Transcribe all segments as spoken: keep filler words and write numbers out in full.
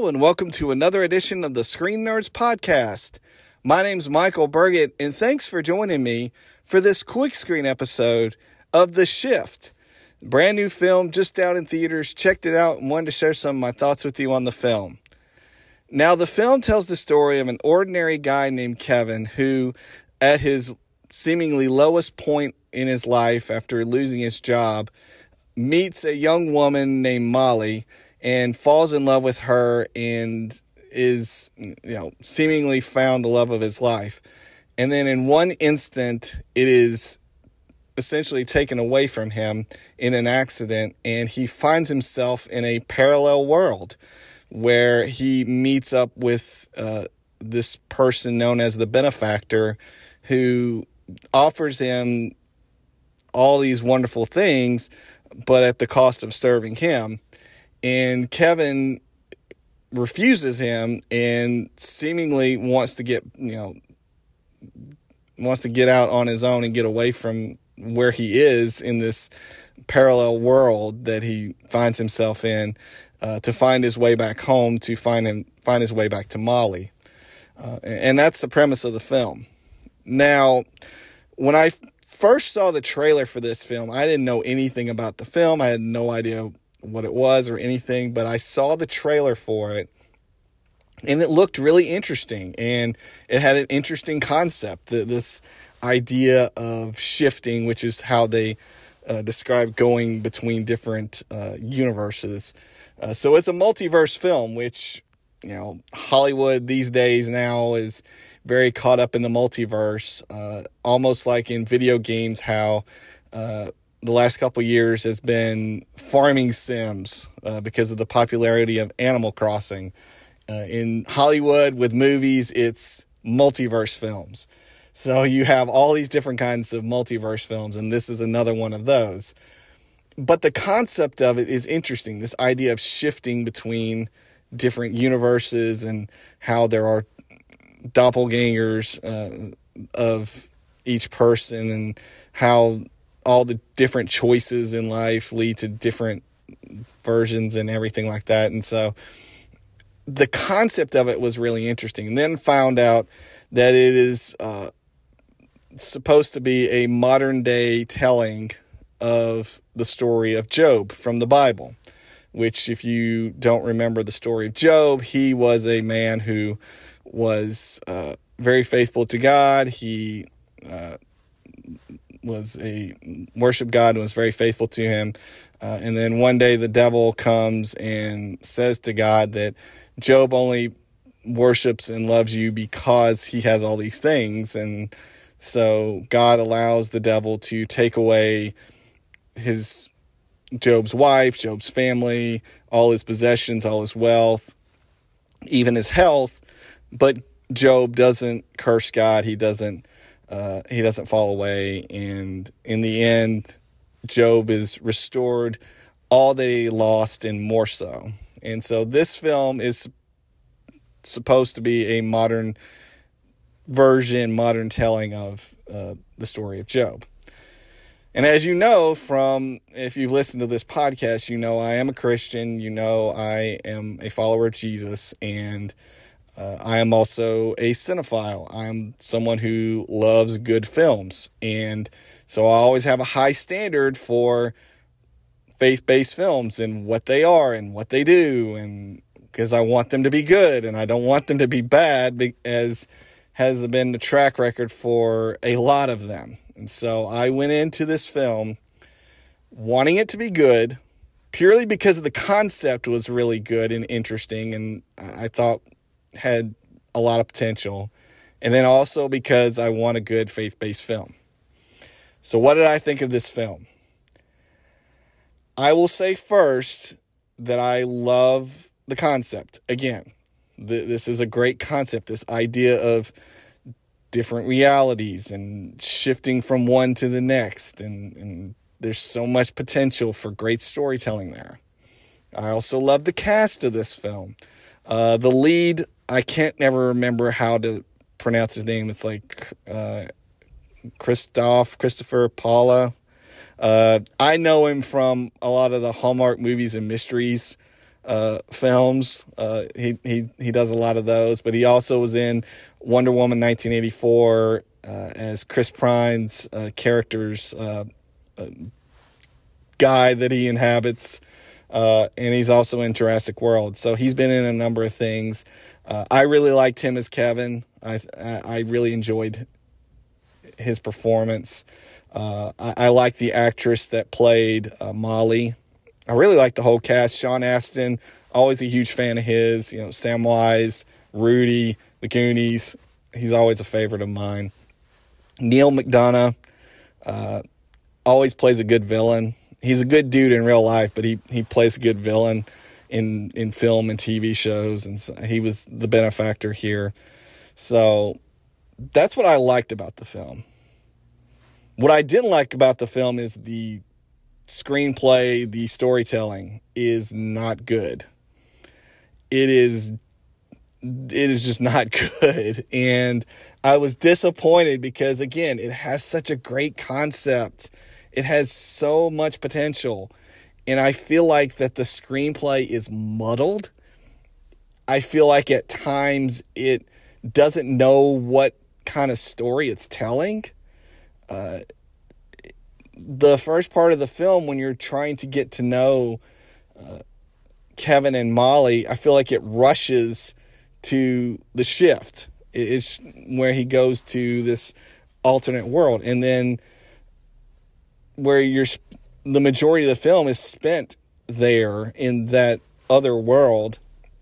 Hello, and welcome to another edition of the Screen Nerds Podcast. My name's Michael Burgett, and thanks for joining me for this quick screen episode of The Shift. Brand new film, just out in theaters. Checked it out and wanted to share some of my thoughts with you on the film. Now, the film tells the story of an ordinary guy named Kevin who, at his seemingly lowest point in his life after losing his job, meets a young woman named Molly and falls in love with her and is, you know, seemingly found the love of his life. And then in one instant, it is essentially taken away from him in an accident, and he finds himself in a parallel world where he meets up with uh, this person known as the benefactor who offers him all these wonderful things, but at the cost of serving him. And Kevin refuses him and seemingly wants to get, you know, wants to get out on his own and get away from where he is in this parallel world that he finds himself in, uh, to find his way back home, to find him, find his way back to Molly. Uh, and that's the premise of the film. Now, when I first saw the trailer for this film, I didn't know anything about the film. I had no idea what it was or anything, but I saw the trailer for it and it looked really interesting, and it had an interesting concept, this idea of shifting, which is how they uh, describe going between different uh, universes. Uh, so it's a multiverse film, which, you know, Hollywood these days now is very caught up in the multiverse, uh, almost like in video games, how uh, the last couple years has been farming sims uh, because of the popularity of Animal Crossing. Uh, in Hollywood with movies, it's multiverse films. So you have all these different kinds of multiverse films, and this is another one of those. But the concept of it is interesting, this idea of shifting between different universes and how there are doppelgangers uh, of each person, and how all the different choices in life lead to different versions and everything like that. And so the concept of it was really interesting. And then found out that it is uh, supposed to be a modern day telling of the story of Job from the Bible, which, if you don't remember the story of Job, he was a man who was uh, very faithful to God. He uh, was a worship God and was very faithful to him. Uh, and then one day the devil comes and says to God that Job only worships and loves you because he has all these things. And so God allows the devil to take away his Job's wife, Job's family, all his possessions, all his wealth, even his health. But Job doesn't curse God. He doesn't Uh, he doesn't fall away, and in the end, Job is restored all that he lost and more so. And so this film is supposed to be a modern version, modern telling of uh, the story of Job. And as you know from, if you've listened to this podcast, you know I am a Christian, you know I am a follower of Jesus, and Uh, I am also a cinephile. I'm someone who loves good films. And so I always have a high standard for faith-based films and what they are and what they do. And because I want them to be good and I don't want them to be bad, as has been the track record for a lot of them. And so I went into this film wanting it to be good purely because the concept was really good and interesting. And I thought had a lot of potential, and then also because I want a good faith-based film. So what did I think of this film? I will say first that I love the concept. Again, th- this is a great concept, this idea of different realities and shifting from one to the next, and, and there's so much potential for great storytelling there. I also love the cast of this film. Uh, the lead, I can't never remember how to pronounce his name. It's like uh, Christoph, Christopher Paula. Uh, I know him from a lot of the Hallmark movies and mysteries. uh, films. Uh, he, he, he does a lot of those, but he also was in Wonder Woman nineteen eighty-four uh, as Chris Pine's uh, character's uh, uh, guy that he inhabits. Uh, and he's also in Jurassic World. So he's been in a number of things. Uh, I really liked him as Kevin. I I really enjoyed his performance. Uh, I, I like the actress that played uh, Molly. I really like the whole cast. Sean Astin, always a huge fan of his. You know, Samwise, Rudy, the Goonies. He's always a favorite of mine. Neil McDonough uh, always plays a good villain. He's a good dude in real life, but he, he plays a good villain in, in film and T V shows, and so he was the benefactor here. So that's what I liked about the film. What I didn't like about the film is the screenplay, the storytelling is not good. It is it is just not good. And I was disappointed because, again, it has such a great concept. It has so much potential. And I feel like that the screenplay is muddled. I feel like at times it doesn't know what kind of story it's telling. Uh, the first part of the film, when you're trying to get to know uh, Kevin and Molly, I feel like it rushes to the shift. It's where he goes to this alternate world. And then where you're, the majority of the film is spent there in that other world.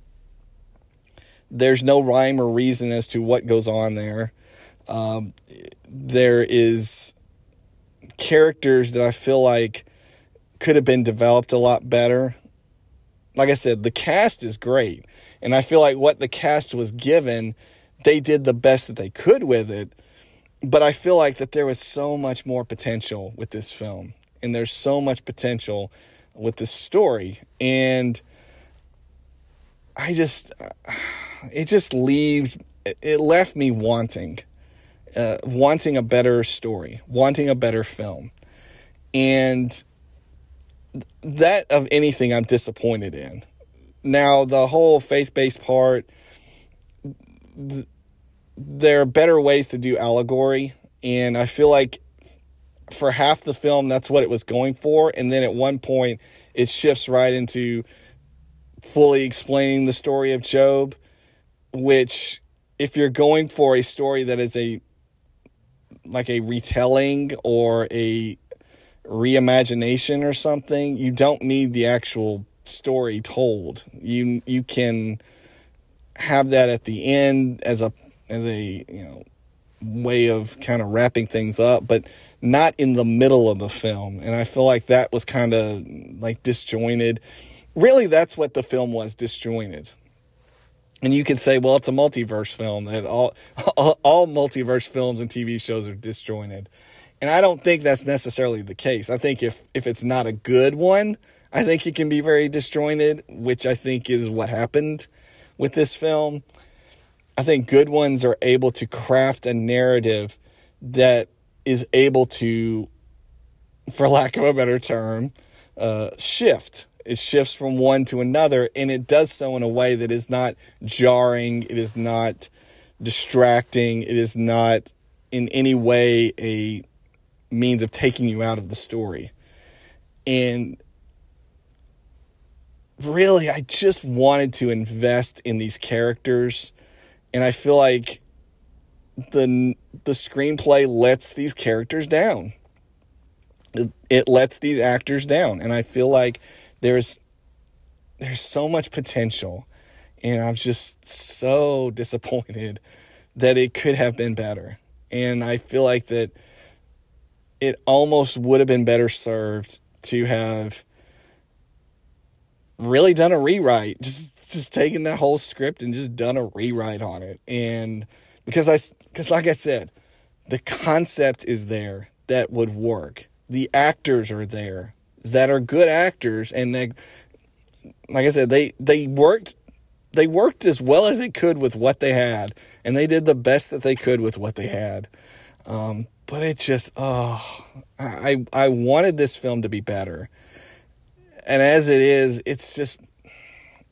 There's no rhyme or reason as to what goes on there. Um, there is characters that I feel like could have been developed a lot better. Like I said, the cast is great. And I feel like what the cast was given, they did the best that they could with it. But I feel like that there was so much more potential with this film. And there's so much potential with this story. And I just, it just leaves, it left me wanting. Uh, wanting a better story, wanting a better film. And that, of anything, I'm disappointed in. Now, the whole faith-based part, th- there are better ways to do allegory, and I feel like for half the film, that's what it was going for, and then at one point, it shifts right into fully explaining the story of Job, which, if you're going for a story that is a like a retelling or a reimagination or something, you don't need the actual story told. You you can have that at the end as a as a you know way of kind of wrapping things up, but not in the middle of the film. And I feel like that was kind of like disjointed. Really, that's what the film was, disjointed. And you could say, well, it's a multiverse film, that all, all all multiverse films and T V shows are disjointed. And I don't think that's necessarily the case. I think if, if it's not a good one, I think it can be very disjointed, which I think is what happened with this film. I think good ones are able to craft a narrative that is able to, for lack of a better term, uh, shift. It shifts from one to another, and it does so in a way that is not jarring, it is not distracting, it is not in any way a means of taking you out of the story. And really, I just wanted to invest in these characters, and I feel like the the screenplay lets these characters down. It, it lets these actors down, and I feel like there's there's so much potential, and I'm just so disappointed that it could have been better. And I feel like that it almost would have been better served to have really done a rewrite, just just taken that whole script and just done a rewrite on it. And because I because like I said, the concept is there that would work. The actors are there that are good actors, and they, like I said, they they worked they worked as well as they could with what they had, and they did the best that they could with what they had. Um, but it just, oh, I I wanted this film to be better, and as it is, it's just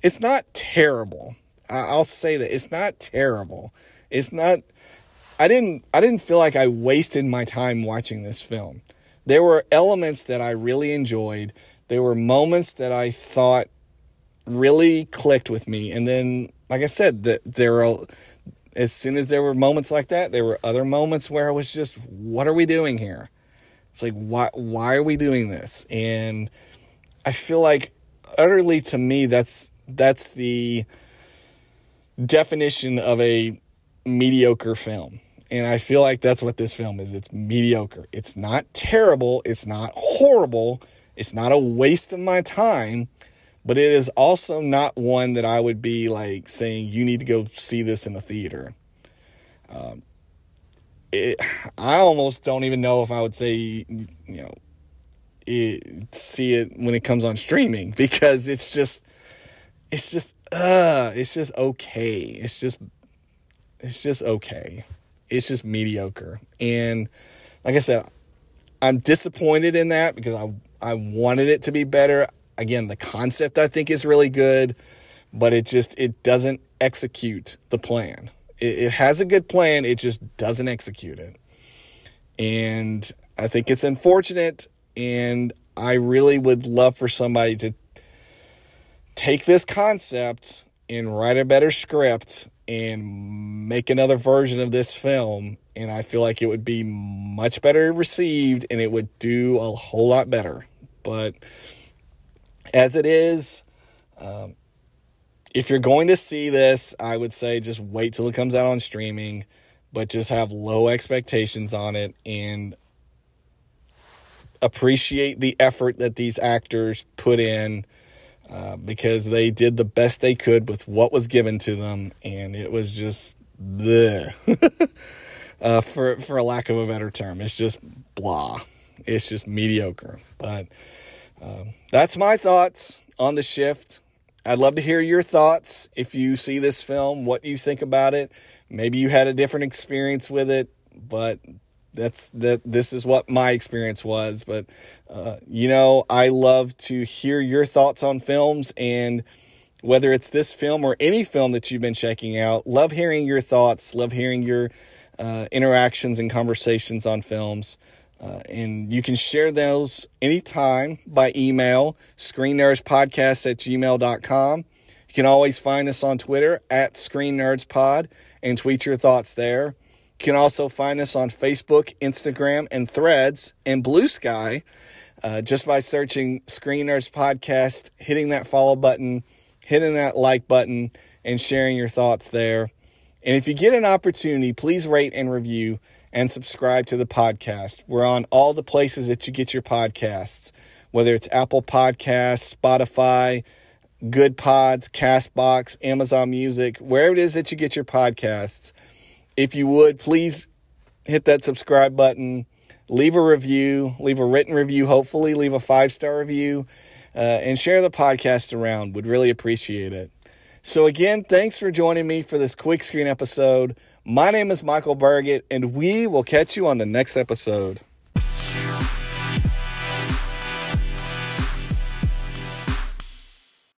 it's not terrible. I'll say that it's not terrible. It's not, I didn't, I didn't feel like I wasted my time watching this film. There were elements that I really enjoyed. There were moments that I thought really clicked with me. And then, like I said, that there were, as soon as there were moments like that, there were other moments where I was just, what are we doing here? It's like, why, why are we doing this? And I feel like utterly, to me, that's, that's the definition of a mediocre film. And I feel like that's what this film is. It's mediocre. It's not terrible. It's not horrible. It's not a waste of my time. But it is also not one that I would be like saying, you need to go see this in the theater. Um, it, I almost don't even know if I would say, you know, it, see it when it comes on streaming, because it's just, it's just, uh, it's just okay. It's just, it's just okay. It's just mediocre. And like I said, I'm disappointed in that because I, I wanted it to be better. Again, the concept I think is really good, but it just, it doesn't execute the plan. It, it has a good plan. It just doesn't execute it. And I think it's unfortunate. And I really would love for somebody to take this concept and write a better script and make another version of this film. And I feel like it would be much better received and it would do a whole lot better. But as it is, um, if you're going to see this, I would say just wait till it comes out on streaming, but just have low expectations on it and appreciate the effort that these actors put in, uh, because they did the best they could with what was given to them, and it was just bleh. uh, for for a lack of a better term. It's just blah. It's just mediocre. But Um, that's my thoughts on The Shift. I'd love to hear your thoughts. If you see this film, what you think about it. Maybe you had a different experience with it, but that's that. This is what my experience was. But, uh, you know, I love to hear your thoughts on films, and whether it's this film or any film that you've been checking out, love hearing your thoughts, love hearing your uh, interactions and conversations on films. Uh, and you can share those anytime by email, screennerdspodcast at gmail dot com. You can always find us on Twitter at screennerdspod and tweet your thoughts there. You can also find us on Facebook, Instagram, and Threads, and Blue Sky, uh, just by searching Screen Nerds Podcast, hitting that follow button, hitting that like button, and sharing your thoughts there. And if you get an opportunity, please rate and review and subscribe to the podcast. We're on all the places that you get your podcasts, whether it's Apple Podcasts, Spotify, Good Pods, CastBox, Amazon Music, wherever it is that you get your podcasts. If you would, please hit that subscribe button, leave a review, leave a written review, hopefully leave a five-star review, uh, and share the podcast around. Would really appreciate it. So again, thanks for joining me for this quick screen episode. My name is Michael Burgett, and we will catch you on the next episode.